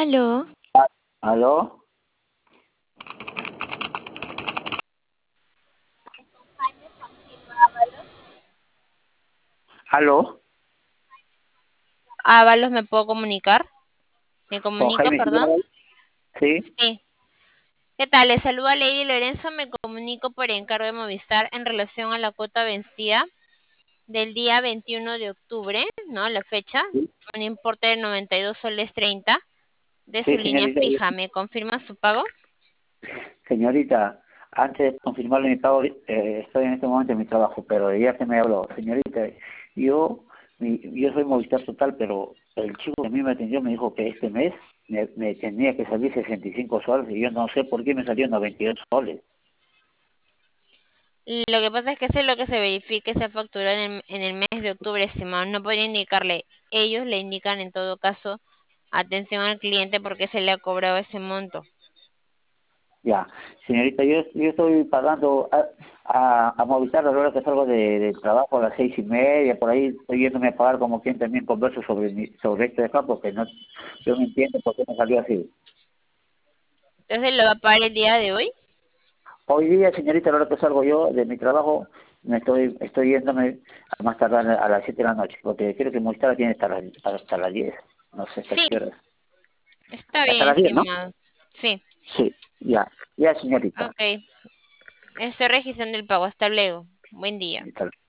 Aló, ¿Aló? ¿Aló? Ábalos, ¿me puedo comunicar? ¿Me ¿Con comunica, Jaime perdón? Silva? Sí, Sí. ¿Qué tal? Les saluda Lady Lorenzo. Me comunico por encargo de Movistar en relación a la cuota vencida del día 21 de octubre, ¿no? La fecha, sí, un importe de 92 soles 30 de su sí, línea señorita. fija. ¿Me confirma su pago? Señorita, antes de confirmarle mi pago, estoy en este momento en mi trabajo, pero ya que me habló, señorita, yo, yo soy Movistar Total, pero el chico que a mí me atendió me dijo que este mes me tenía que salir 65 soles y yo no sé por qué me salió 92 soles. Lo que pasa es que eso es lo que se verifica y se facturó en el mes de octubre, estimado. No podría indicarle. Ellos le indican en todo caso atención al cliente porque se le ha cobrado ese monto. Ya, señorita, yo estoy pagando a Movistar a la hora que salgo del trabajo a las 6:30, por ahí estoy yéndome a pagar como quien también converso sobre esto de acá, porque no, yo no entiendo por qué me salió así. Entonces lo va a pagar el día de hoy. Hoy día, señorita, a la hora que salgo yo de mi trabajo, estoy yéndome a más tardar a las 7 de la noche, porque creo que Movistar tiene hasta las 10, no sé hasta Sí, qué horas. está Hasta bien, las 10, ¿no? estimado. Sí, Sí, ya, ya, señorita. ok. Estoy registrando el pago. Hasta luego. Buen día.